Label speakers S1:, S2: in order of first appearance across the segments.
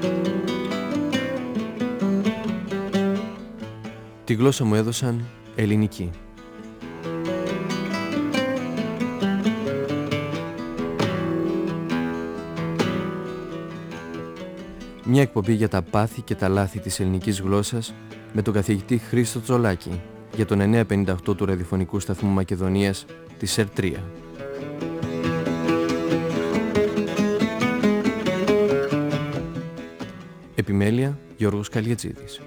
S1: Τη γλώσσα μου έδωσαν ελληνική. Μια εκπομπή για τα πάθη και τα λάθη της ελληνικής γλώσσας με τον καθηγητή Χρήστο Τσολάκη για τον 958 του ραδιοφωνικού σταθμού Μακεδονίας της ΕΡΤ3. Επιμέλεια Γιώργος Καλιατζίδης.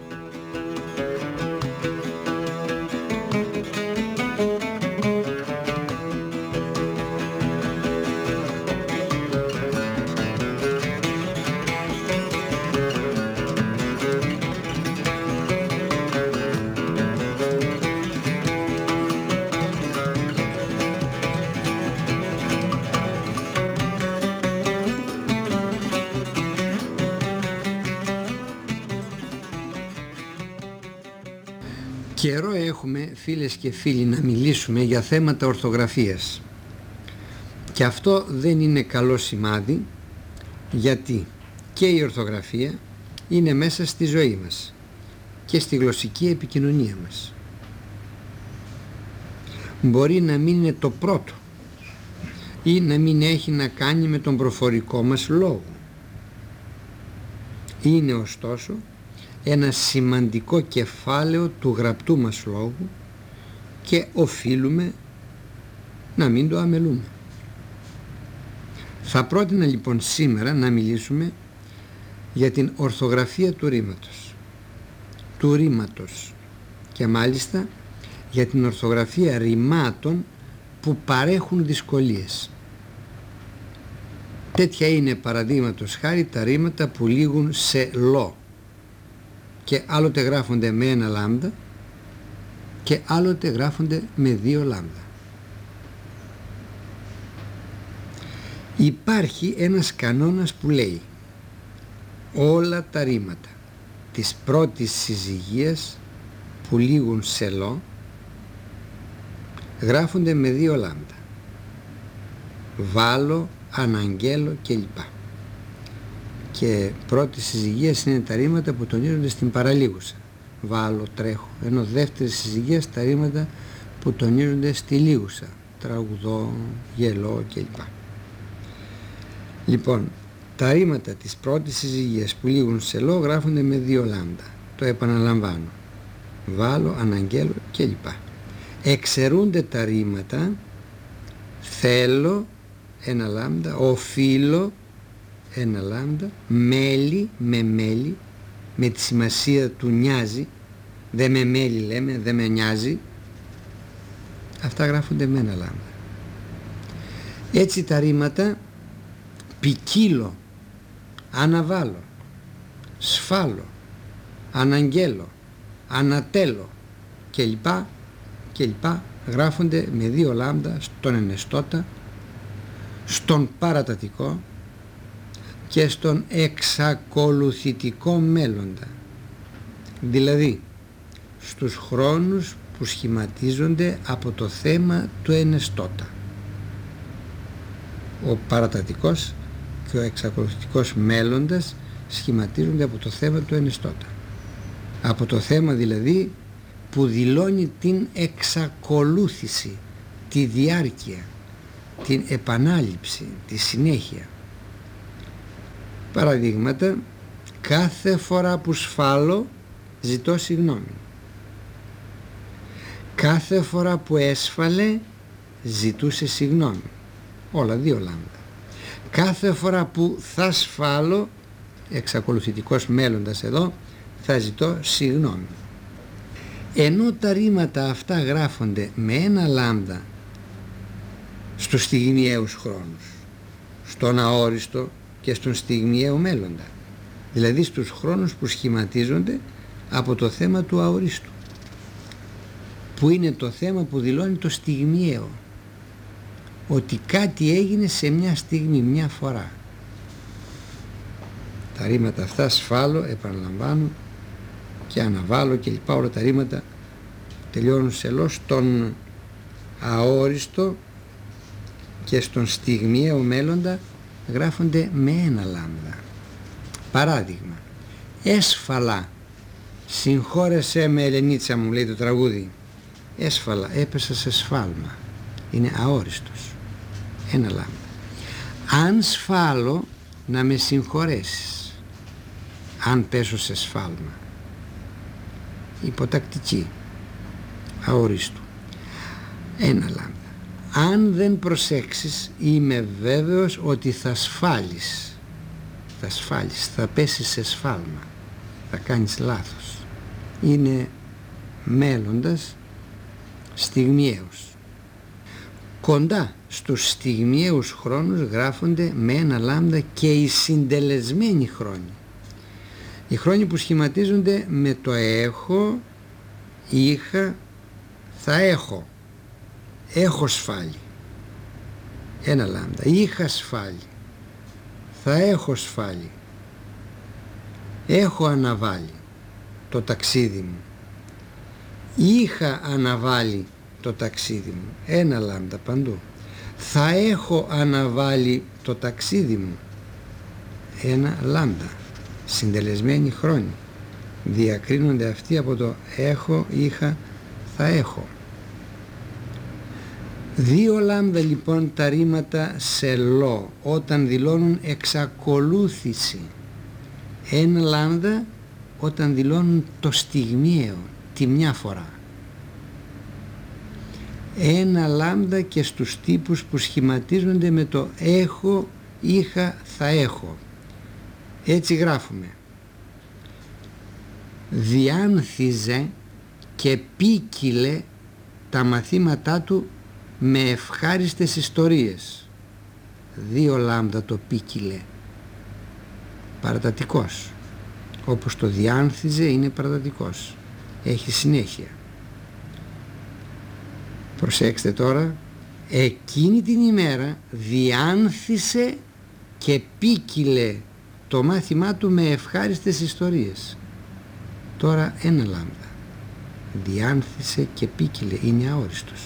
S2: Καιρό έχουμε, φίλες και φίλοι, να μιλήσουμε για θέματα ορθογραφίας. Και αυτό δεν είναι καλό σημάδι, γιατί και η ορθογραφία είναι μέσα στη ζωή μας και στη γλωσσική επικοινωνία μας. Μπορεί να μην είναι το πρώτο ή να μην έχει να κάνει με τον προφορικό μας λόγο. Είναι ωστόσο ένα σημαντικό κεφάλαιο του γραπτού μας λόγου και οφείλουμε να μην το αμελούμε. Θα πρότεινα λοιπόν σήμερα να μιλήσουμε για την ορθογραφία του ρήματος και μάλιστα για την ορθογραφία ρημάτων που παρέχουν δυσκολίες. Τέτοια είναι παραδείγματος χάρη τα ρήματα που λήγουν σε λο και άλλοτε γράφονται με ένα λάμδα και άλλοτε γράφονται με δύο λάμδα. Υπάρχει ένας κανόνας που λέει όλα τα ρήματα της πρώτης συζυγίας που λήγουν σε λο γράφονται με δύο λάμδα. Βάλω, αναγγέλω κλπ. Και πρώτη συζυγίας είναι τα ρήματα που τονίζονται στην παραλίγουσα. Βάλω, τρέχω. Ενώ δεύτερη συζυγίας τα ρήματα που τονίζονται στη λίγουσα. Τραγουδώ, γελώ κλπ. Λοιπόν, τα ρήματα της πρώτης συζυγίας που λήγουν σε λο γράφονται με δύο λάμδα. Το επαναλαμβάνω. Βάλω, αναγγέλω κλπ. Εξαιρούνται τα ρήματα θέλω, ένα λάμδα, οφείλω, ένα λάμδα, μέλι με μέλι, με τη σημασία του νοιάζει, δεν με μέλι λέμε, δεν με νοιάζει, αυτά γράφονται με ένα λάμδα. Έτσι τα ρήματα ποικίλω, αναβάλω, σφάλω, αναγγέλω, ανατέλω κλπ γράφονται με δύο λάμδα στον ενεστώτα, στον παρατατικό και στον εξακολουθητικό μέλλοντα, δηλαδή στους χρόνους που σχηματίζονται από το θέμα του ενεστώτα. Ο παρατατικός και ο εξακολουθητικός μέλλοντας σχηματίζονται από το θέμα του ενεστώτα. Από το θέμα δηλαδή που δηλώνει την εξακολούθηση, τη διάρκεια, την επανάληψη, τη συνέχεια. Παραδείγματα, κάθε φορά που σφάλω ζητώ συγγνώμη. Κάθε φορά που έσφαλε ζητούσε συγγνώμη. Όλα δύο λάμδα. Κάθε φορά που θα σφάλω, εξακολουθητικός μέλλοντας εδώ, θα ζητώ συγγνώμη. Ενώ τα ρήματα αυτά γράφονται με ένα λάμδα στους στιγμιαίους χρόνους, στον αόριστο και στον στιγμιαίο μέλλοντα, δηλαδή στους χρόνους που σχηματίζονται από το θέμα του αορίστου, που είναι το θέμα που δηλώνει το στιγμιαίο, ότι κάτι έγινε σε μια στιγμή, μια φορά. Τα ρήματα αυτά σφάλω, επαναλαμβάνω και αναβάλω και λοιπά, όλα τα ρήματα τελειώνουν σε λο, στον αόριστο και στον στιγμιαίο μέλλοντα γράφονται με ένα λάμδα. Παράδειγμα, έσφαλα, συγχώρεσέ με Ελενίτσα μου, λέει το τραγούδι. Έσφαλα, έπεσα σε σφάλμα. Είναι αόριστος. Ένα λάμδα. Αν σφάλω, να με συγχωρέσεις. Αν πέσω σε σφάλμα. Υποτακτική. Αορίστου. Ένα λάμδα. Αν δεν προσέξεις, είμαι βέβαιος ότι θα σφάλεις. Θα σφάλεις, θα πέσεις σε σφάλμα. Θα κάνεις λάθος. Είναι μέλλοντας στιγμιαίος. Κοντά στους στιγμιαίους χρόνους γράφονται με ένα λάμδα και οι συντελεσμένοι χρόνοι. Οι χρόνοι που σχηματίζονται με το έχω, είχα, θα έχω. Έχω σφάλει. Ένα λάμδα. Είχα σφάλει. Θα έχω σφάλει. Έχω αναβάλει το ταξίδι μου. Είχα αναβάλει το ταξίδι μου. Ένα λάμδα παντού. Θα έχω αναβάλει το ταξίδι μου. Ένα λάμδα. Συντελεσμένοι χρόνοι. Διακρίνονται αυτοί από το έχω, είχα, θα έχω. Δύο λάμδα λοιπόν τα ρήματα σε λο όταν δηλώνουν εξακολούθηση. Ένα λάμδα όταν δηλώνουν το στιγμιαίο, τη μια φορά. Ένα λάμδα και στους τύπους που σχηματίζονται με το έχω, είχα, θα έχω. Έτσι γράφουμε. Διάνθιζε και ποίκυλε τα μαθήματά του με ευχάριστες ιστορίες. Δύο λάμδα το ποίκυλε. Παρατατικός. Όπως το διάνθιζε είναι παρατατικός. Έχει συνέχεια. Προσέξτε τώρα. Εκείνη την ημέρα διάνθισε και ποίκυλε το μάθημά του με ευχάριστες ιστορίες. Τώρα ένα λάμδα. Διάνθισε και ποίκυλε. Είναι αόριστος.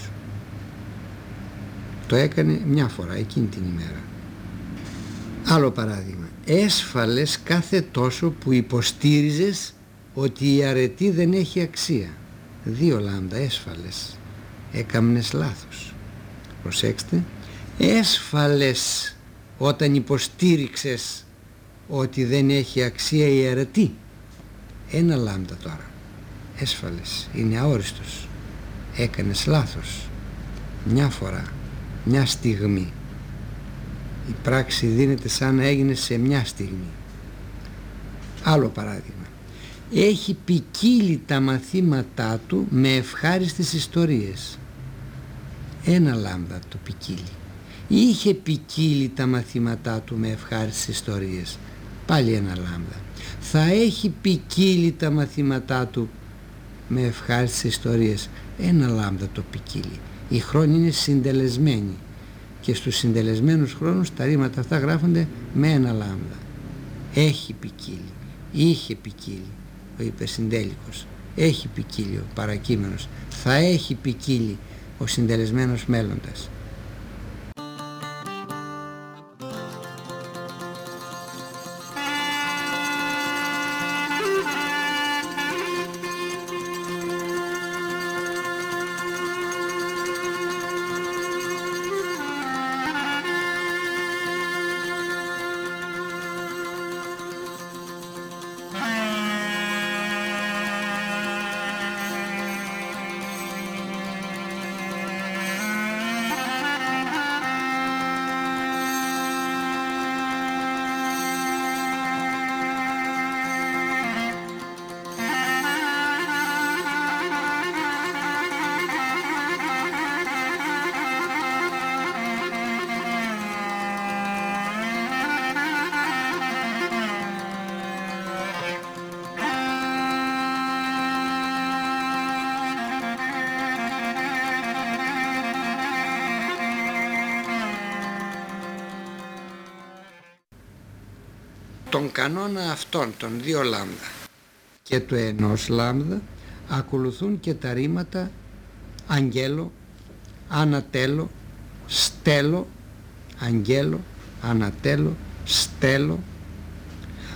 S2: Το έκανε μια φορά εκείνη την ημέρα. Άλλο παράδειγμα. Έσφαλες κάθε τόσο που υποστήριζες ότι η αρετή δεν έχει αξία. Δύο λάμδα. Έσφαλες. Έκαμνες λάθος. Προσέξτε. Έσφαλες όταν υποστήριξες ότι δεν έχει αξία η αρετή. Ένα λάμδα τώρα. Έσφαλες. Είναι αόριστος. Έκανες λάθος. Μια φορά. Μια στιγμή. Η πράξη δίνεται σαν να έγινε σε μια στιγμή. Άλλο παράδειγμα. Έχει ποικίλει τα μαθήματά του με ευχάριστες ιστορίες. Ένα λάμδα το ποικίλει. Είχε ποικίλει τα μαθήματά του με ευχάριστες ιστορίες. Πάλι ένα λάμδα. Θα έχει ποικίλει τα μαθήματά του με ευχάριστες ιστορίες. Ένα λάμδα το ποικίλει. Οι χρόνοι είναι συντελεσμένοι και στους συντελεσμένους χρόνους τα ρήματα αυτά γράφονται με ένα λάμδα. Έχει ποικίλει. Είχε ποικίλει ο υπερσυντέλικος. Έχει ποικίλει ο παρακείμενος. Θα έχει ποικίλει ο συντελεσμένος μέλλοντας. Τον κανόνα αυτών των δύο λάμδα και του ενός λάμδα ακολουθούν και τα ρήματα αγγέλο, ανατέλω, στέλω, αγγέλο, ανατέλω, στέλω.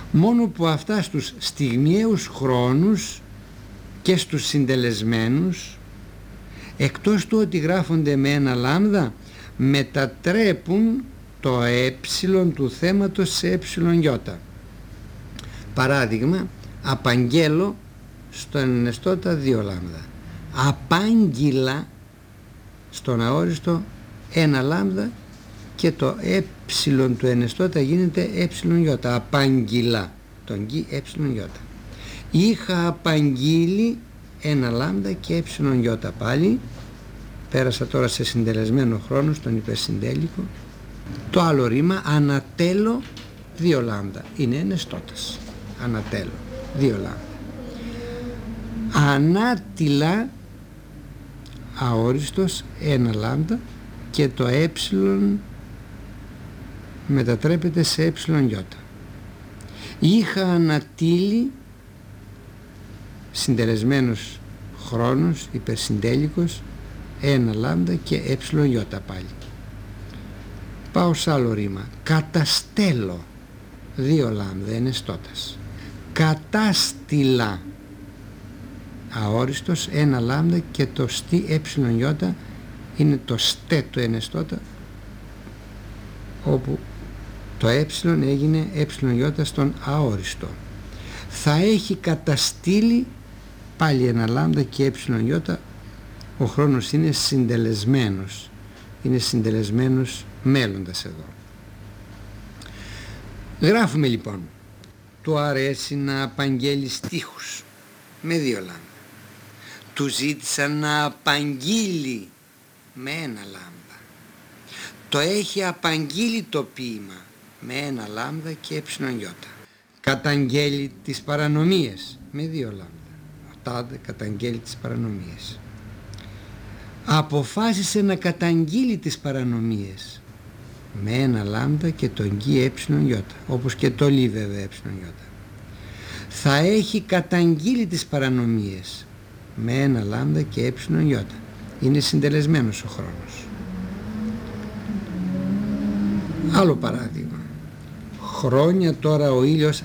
S2: μόνο που αυτά στους στιγμιαίους χρόνους και στους συντελεσμένους, εκτός του ότι γράφονται με ένα λάμδα, μετατρέπουν το του θέματος σε γιώτα. Παράδειγμα, απαγγέλω στον ενεστώτα 2 λάμδα. Απάγγειλα στον αόριστο 1 λάμδα και το του ενεστώτα γίνεται γιώτα. Απάγγειλα, τον γη γιώτα. Είχα απαγγείλει 1 λάμδα και γιώτα πάλι. Πέρασα τώρα σε συντελεσμένο χρόνο, στον υπερσυντέλικο. Το άλλο ρήμα, ανατέλω 2 λάμδα. Είναι ενεστώτας. Ανατέλω 2 λάμδα. Ανάτιλα, αόριστος 1 λάμδα και το μετατρέπεται σε γιώτα. Είχα ανατείλει, συντελεσμένος χρόνος, υπερσυντέλικος, 1 λάμδα και γιώτα πάλι. Πάω σε άλλο ρήμα. Καταστέλω 2 λάμδα, ενεστώτας. Κατάστηλα, αόριστος 1 λάμδα και το στι γιώτα είναι το στέ του ενεστώτα, όπου το έγινε γιώτα στον αόριστο. Θα έχει καταστήλει πάλι 1 λάμδα και γιώτα. Ο χρόνος είναι συντελεσμένος. Είναι συντελεσμένος μέλλοντας εδώ. Γράφουμε λοιπόν. Του αρέσει να απαγγέλει στίχους με 2 λάμδα. Του ζήτησαν να απαγγείλει με 1 λάμδα. Το έχει απαγγείλει το ποίημα με 1 λάμδα και γιώτα. Καταγγέλει τις παρανομίες με 2 λάμδα. Τάδε καταγγέλει τις παρανομίες. Αποφάσισε να καταγγείλει τις παρανομίες με 1 λάμδα και τον γη γιώτα, όπως και το λί βέβαια γιώτα. Θα έχει καταγγείλει τις παρανομίες με 1 λάμδα και γιώτα. Είναι συντελεσμένος ο χρόνος. Άλλο παράδειγμα. Χρόνια τώρα ο ήλιος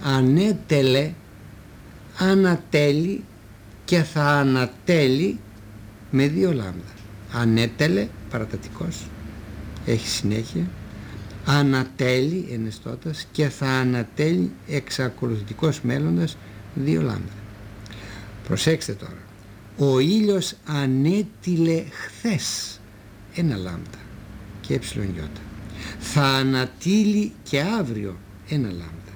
S2: ανατέλει και θα ανατέλει με 2 λάμδα. Ανέτελε, παρατατικός, έχει συνέχεια. Ανατέλει, ενεστώτας, και θα ανατέλει, εξακολουθητικός μέλλοντας, 2 λάμδα. Προσέξτε τώρα. Ο ήλιος ανέτειλε χθες 1 λάμδα και γιώτα. Θα ανατείλει και αύριο 1 λάμδα.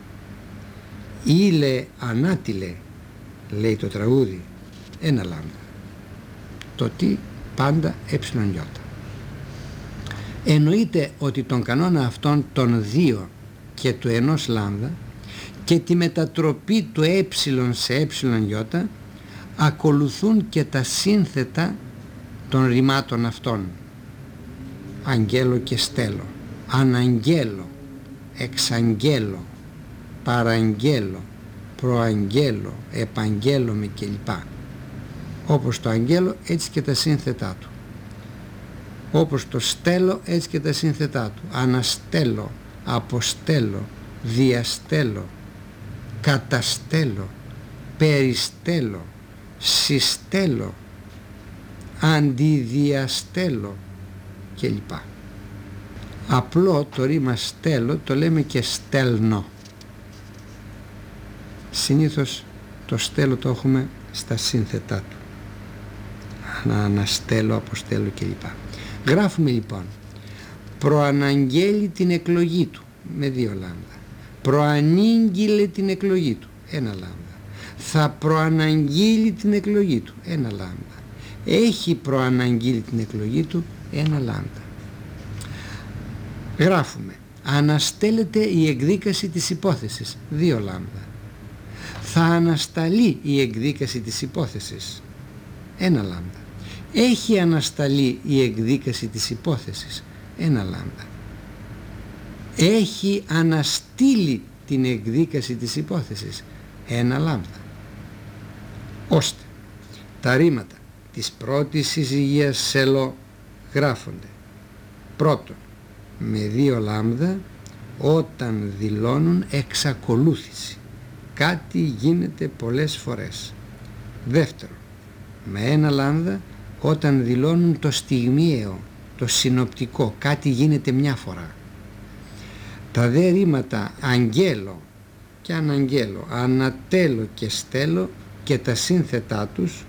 S2: Ήλε ανάτειλε, λέει το τραγούδι, 1 λάμδα. Το τι πάντα γιώτα. Εννοείται ότι τον κανόνα αυτών των 2 και του 1 λάμδα και τη μετατροπή του σε γιώτα ακολουθούν και τα σύνθετα των ρημάτων αυτών. Αγγέλω και στέλω, αναγγέλω, εξαγγέλω, παραγγέλω, προαγγέλω, επαγγέλωμαι κλπ. Όπως το αγγέλω, έτσι και τα σύνθετά του. Όπως το στέλω, έτσι και τα σύνθετά του. Αναστέλω, αποστέλω, διαστέλω, καταστέλω, περιστέλω, συστέλω, αντιδιαστέλω κλπ. Απλό το ρήμα στέλω το λέμε και στέλνω. Συνήθως το στέλω το έχουμε στα σύνθετά του. Αναστέλω, αποστέλω κλπ. Γράφουμε λοιπόν. Προαναγγέλει την εκλογή του με 2 λάμδα. Προανήγγειλε την εκλογή του 1 λάμδα. Θα προαναγγείλει την εκλογή του 1 λάμδα. Έχει προαναγγείλει την εκλογή του 1 λάμδα. Γράφουμε. Αναστέλλεται η εκδίκαση της υπόθεσης 2 λάμδα. Θα ανασταλεί η εκδίκαση της υπόθεσης 1 λάμδα. Έχει ανασταλεί η εκδίκαση της υπόθεσης 1 λάμδα. Έχει αναστείλει την εκδίκαση της υπόθεσης 1 λάμδα. Ώστε τα ρήματα της πρώτης συζυγίας σελό γράφονται πρώτον με 2 λάμδα όταν δηλώνουν εξακολούθηση. Κάτι γίνεται πολλές φορές. Δεύτερο, με ένα λάμδα όταν δηλώνουν το στιγμιαίο, το συνοπτικό. Κάτι γίνεται μια φορά. Τα δε ρήματα αγγέλο και αναγγέλο, ανατέλω και στέλω και τα σύνθετά τους,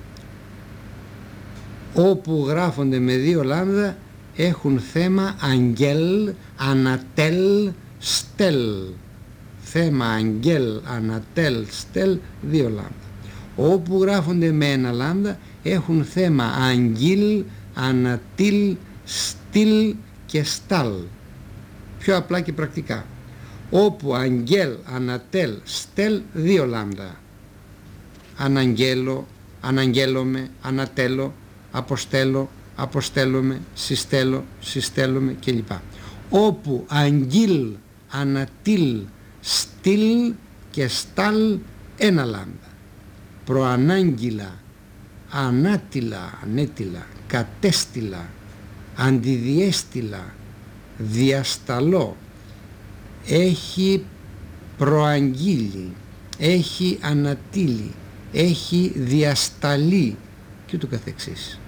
S2: όπου γράφονται με δύο λάμδα, έχουν θέμα αγγέλ, ανατέλ, στέλ. Θέμα αγγέλ, ανατέλ, στέλ, δύο λάμδα. Όπου γράφονται με ένα λάμδα έχουν θέμα αγγίλ, ανατήλ, στήλ και στάλ. Πιο απλά και πρακτικά. Όπου αγγέλ, ανατέλ, στέλ, δύο λάμδα. Αναγγέλω, αναγγέλωμε, ανατέλω, αποστέλω, αποστέλωμε, συστέλω, συστέλωμε κλπ. Όπου αγγίλ, ανατήλ, στήλ και στάλ, ένα λάμδα. Προανάγγυλα, ανάτηλα, ανέτηλα, κατέστηλα, αντιδιέστηλα, διασταλώ, έχει προαγγείλει, έχει ανατείλει, έχει διασταλεί και ούτω καθεξής.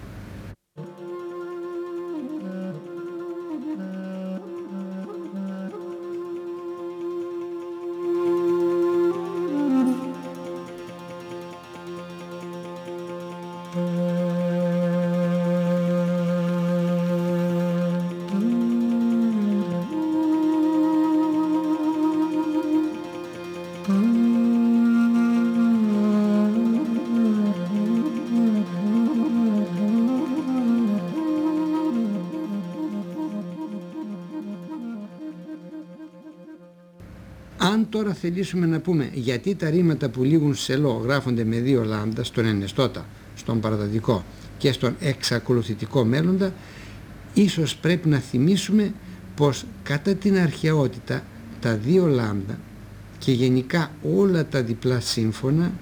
S2: Αν τώρα θελήσουμε να πούμε γιατί τα ρήματα που λήγουν σε λο γράφονται με δύο λάμδα στον ενεστώτα, στον παραδοτικό και στον εξακολουθητικό μέλλοντα, ίσως πρέπει να θυμίσουμε πως κατά την αρχαιότητα τα δύο λάμδα και γενικά όλα τα διπλά σύμφωνα,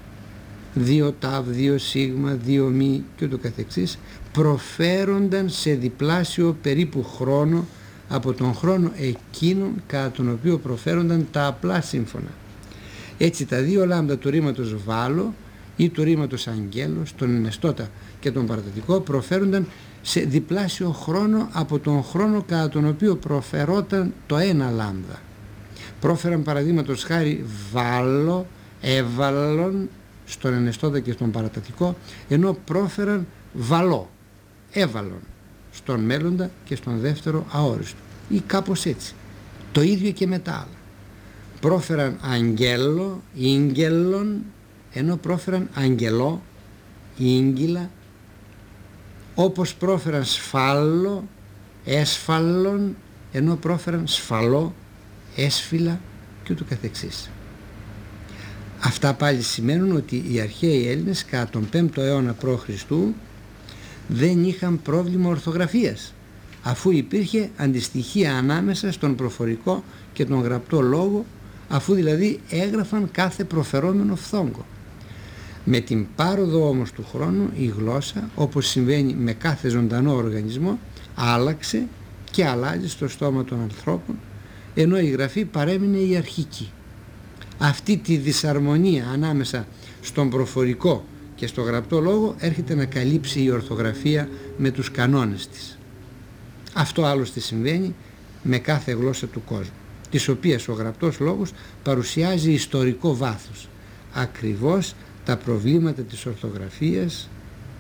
S2: δύο ταβ, δύο σίγμα, δύο μη και ούτω καθεξής, προφέρονταν σε διπλάσιο περίπου χρόνο από τον χρόνο εκείνον κατά τον οποίο προφέρονταν τα απλά σύμφωνα. Έτσι τα δύο λάμδα του ρήματος βάλο ή του ρήματος αγγέλος, τον ενεστώτα και τον παραδοτικό, προφέρονταν σε διπλάσιο χρόνο από τον χρόνο κατά τον οποίο προφερόταν το ένα λάμδα. Πρόφεραν παραδείγματος χάρη βάλο, έβαλον στον ενεστώτα και στον παραδοτικό, ενώ πρόφεραν βαλό, έβαλον στον μέλλοντα και στον δεύτερο αόριστο ή κάπως έτσι. Το ίδιο και με τα άλλα. Πρόφεραν αγγέλο, ίγγελον, ενώ πρόφεραν αγγελό, ίγγυλα, όπως πρόφεραν σφάλο, έσφαλον, ενώ πρόφεραν σφαλό, έσφυλα και ούτω καθεξής. Αυτά πάλι σημαίνουν ότι οι αρχαίοι Έλληνες κατά τον 5ο αιώνα π.Χ. δεν είχαν πρόβλημα ορθογραφίας, αφού υπήρχε αντιστοιχεία ανάμεσα στον προφορικό και τον γραπτό λόγο, αφού δηλαδή έγραφαν κάθε προφερόμενο φθόγκο. Με την πάροδο όμως του χρόνου η γλώσσα, όπως συμβαίνει με κάθε ζωντανό οργανισμό, άλλαξε και αλλάζει στο στόμα των ανθρώπων, ενώ η γραφή παρέμεινε η αρχική. Αυτή τη δυσαρμονία ανάμεσα στον προφορικό και στο γραπτό λόγο έρχεται να καλύψει η ορθογραφία με τους κανόνες της. Αυτό άλλωστε συμβαίνει με κάθε γλώσσα του κόσμου, της οποίας ο γραπτός λόγος παρουσιάζει ιστορικό βάθος. Ακριβώς τα προβλήματα της ορθογραφίας,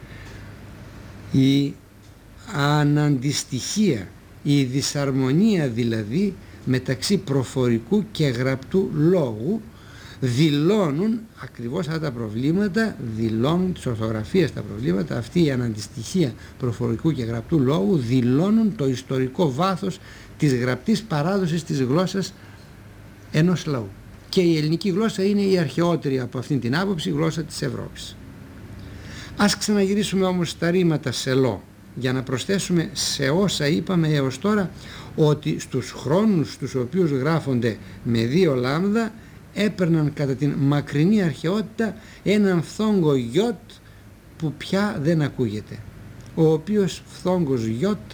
S2: η αναντιστοιχία, η δυσαρμονία δηλαδή μεταξύ προφορικού και γραπτού λόγου δηλώνουν ακριβώς αυτά τα προβλήματα, δηλώνουν της ορθογραφίας τα προβλήματα, αυτή η αναντιστοιχία προφορικού και γραπτού λόγου δηλώνουν το ιστορικό βάθος της γραπτής παράδοσης της γλώσσας ενός λαού. Και η ελληνική γλώσσα είναι η αρχαιότερη από αυτήν την άποψη γλώσσα της Ευρώπης. Ας ξαναγυρίσουμε όμως στα ρήματα σε λό, για να προσθέσουμε σε όσα είπαμε έως τώρα ότι στους χρόνους στους οποίους γράφονται με δύο λάμδα έπαιρναν κατά την μακρινή αρχαιότητα έναν φθόγκο γιότ που πια δεν ακούγεται, ο οποίος φθόγκος γιότ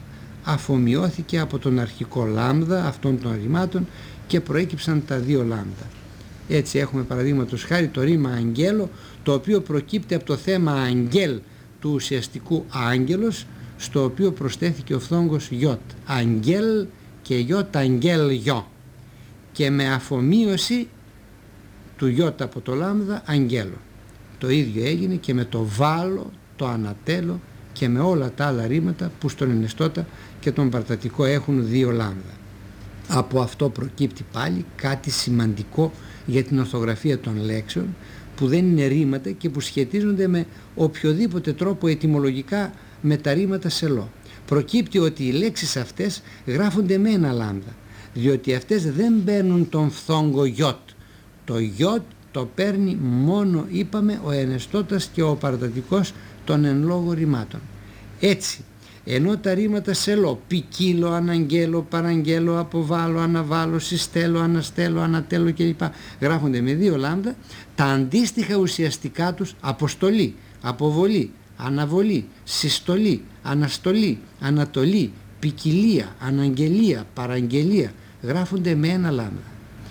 S2: αφομοιώθηκε από τον αρχικό λάμδα αυτών των ρημάτων και προέκυψαν τα δύο λάμδα. Έτσι έχουμε παραδείγματος χάρη το ρήμα αγγέλο, το οποίο προκύπτει από το θέμα αγγέλ του ουσιαστικού άγγελος, στο οποίο προσθέθηκε ο φθόγκος γιότ, αγγέλ και γιότ, αγγέλ γιό, και με αφομοίωση του γιότ από το λάμδα αγγέλο. Το ίδιο έγινε και με το βάλο, το ανατέλο και με όλα τα άλλα ρήματα που στον ενεστώτα και τον παρτατικό έχουν δύο λάμδα. Από αυτό προκύπτει πάλι κάτι σημαντικό για την ορθογραφία των λέξεων, που δεν είναι ρήματα και που σχετίζονται με οποιοδήποτε τρόπο ετυμολογικά με τα ρήματα σελό. Προκύπτει ότι οι λέξεις αυτές γράφονται με ένα λάμδα, διότι αυτές δεν παίρνουν τον φθόγκο γιότ. Το γιότ το παίρνει μόνο, είπαμε, ο ενεστώτας και ο παρτατικός των εν λόγω ρημάτων. Έτσι, ενώ τα ρήματα σελό, ποικίλο, αναγγέλο, παραγγέλο, αποβάλλω, αναβάλλω, συστέλω, αναστέλω, ανατέλω κλπ. Γράφονται με δύο λάμδα, τα αντίστοιχα ουσιαστικά τους αποστολή, αποβολή, αναβολή, συστολή, αναστολή, ανατολή, ποικιλία, αναγγελία, παραγγελία γράφονται με ένα λάμδα.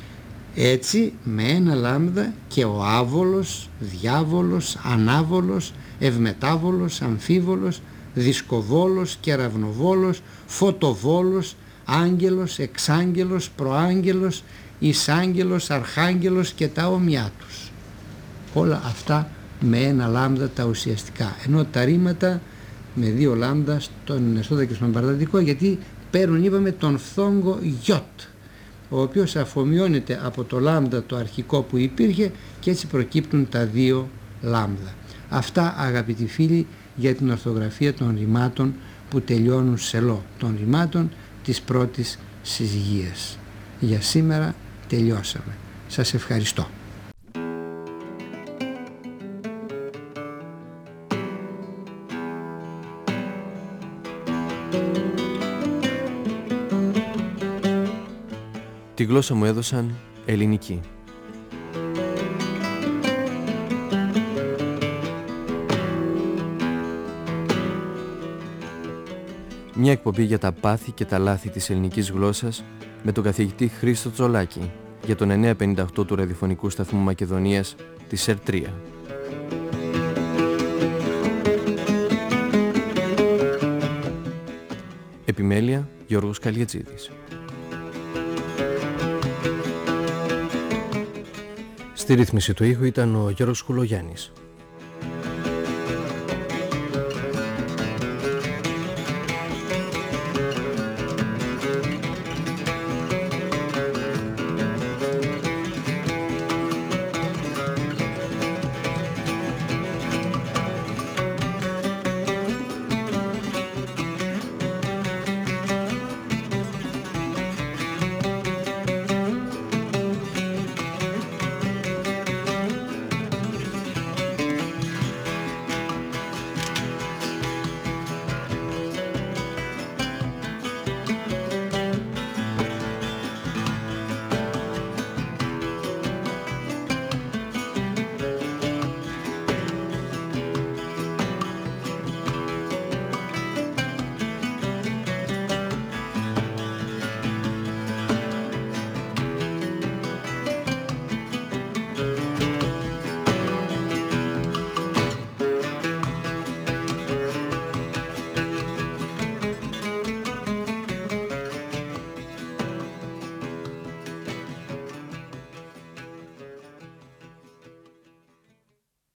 S2: Έτσι με ένα λάμδα και ο άβολος, διάβολος, ανάβολος, ευμετάβολος, αμφίβολος, δισκοβόλος, κεραυνοβόλος, φωτοβόλος, άγγελος, εξάγγελος, προάγγελος, εισάγγελος, αρχάγγελος και τα όμοιά τους. Όλα αυτά με ένα λάμδα τα ουσιαστικά, ενώ τα ρήματα με δύο λάμδα στον ενεστώτα και στον παρτατικό, γιατί παίρνουν, είπαμε, τον φθόγκο γιότ, ο οποίος αφομοιώνεται από το λάμδα το αρχικό που υπήρχε και έτσι προκύπτουν τα δύο λάμδα. Αυτά, αγαπητοί φίλοι, για την ορθογραφία των ρημάτων που τελειώνουν σελό, των ρημάτων της πρώτης συζυγίας. Για σήμερα τελειώσαμε. Σας ευχαριστώ.
S1: Τη γλώσσα μου έδωσαν ελληνική. Μια εκπομπή για τα πάθη και τα λάθη της ελληνικής γλώσσας με τον καθηγητή Χρήστο Τσολάκη για τον 958 του ραδιοφωνικού σταθμού Μακεδονίας της ΕΡΤ3. Επιμέλεια Γιώργος Καλιατζίδης. Στη ρύθμιση του ήχου ήταν ο Γιώργος Κουλογιάννης.